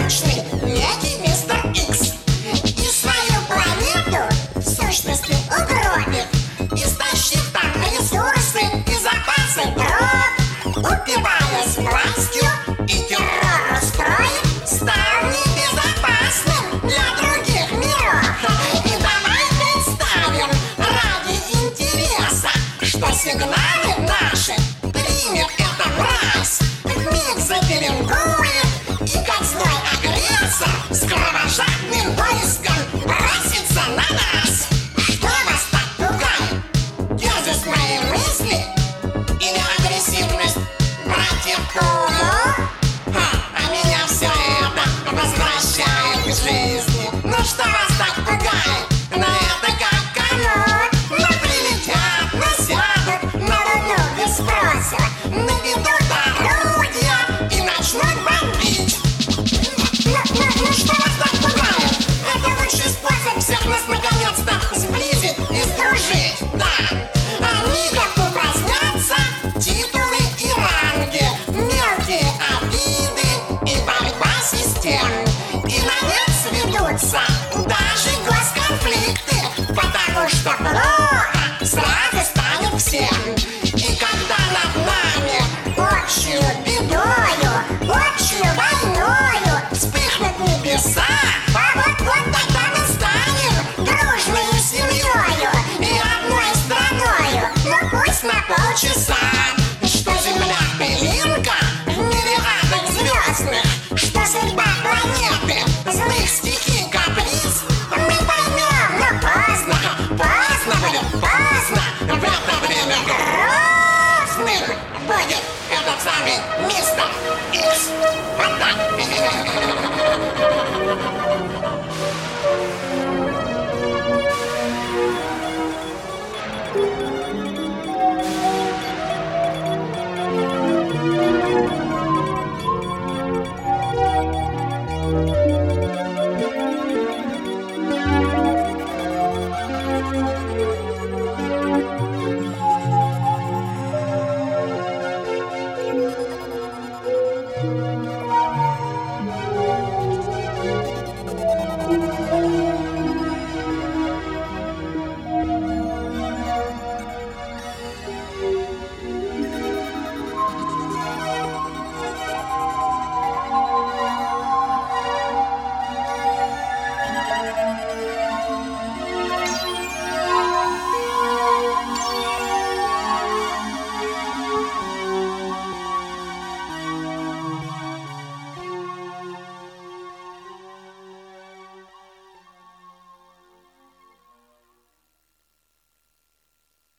научный некий мистер Икс. И свою планету в сущности угробит, истощит там ресурсы и запасы дров, упиваясь властью и террор устроит, стал небезопасным для других миров. И давай представим ради интереса, что сигналы наши примет эта мразь, вмиг запеленгует и как злой агрессор с кровожадным войском бросится на нас. Что вас так пугает? Дерзость моей мысли или агрессивность братьев Кулу? А меня все это возвращает к жизни. Ну что вас так пугает? На это как канут. Ну прилетят, ну сядут на Луну без спроса, наведут орудия и начнут бомбить. Ну что вас так пугает? Это лучший способ всех нас наконец-то сблизить и сдружить. Да, они как упразднятся титулы и ранги, мелкие обиды и борьба систем. И на нет сведутся даже госконфликты, потому что плохо сразу станет всем. И когда над нами общую бедою, общую войною вспыхнут небеса, а вот тогда мы станем дружной семьёю и одной страною. Ну пусть на полчаса, что Земля пылинка в мириадах звездных, что судьба планеты злых стихий каприз, мы поймем, но поздно будет поздно. В это время грозным будет этот самый мистер Икс. Вот так.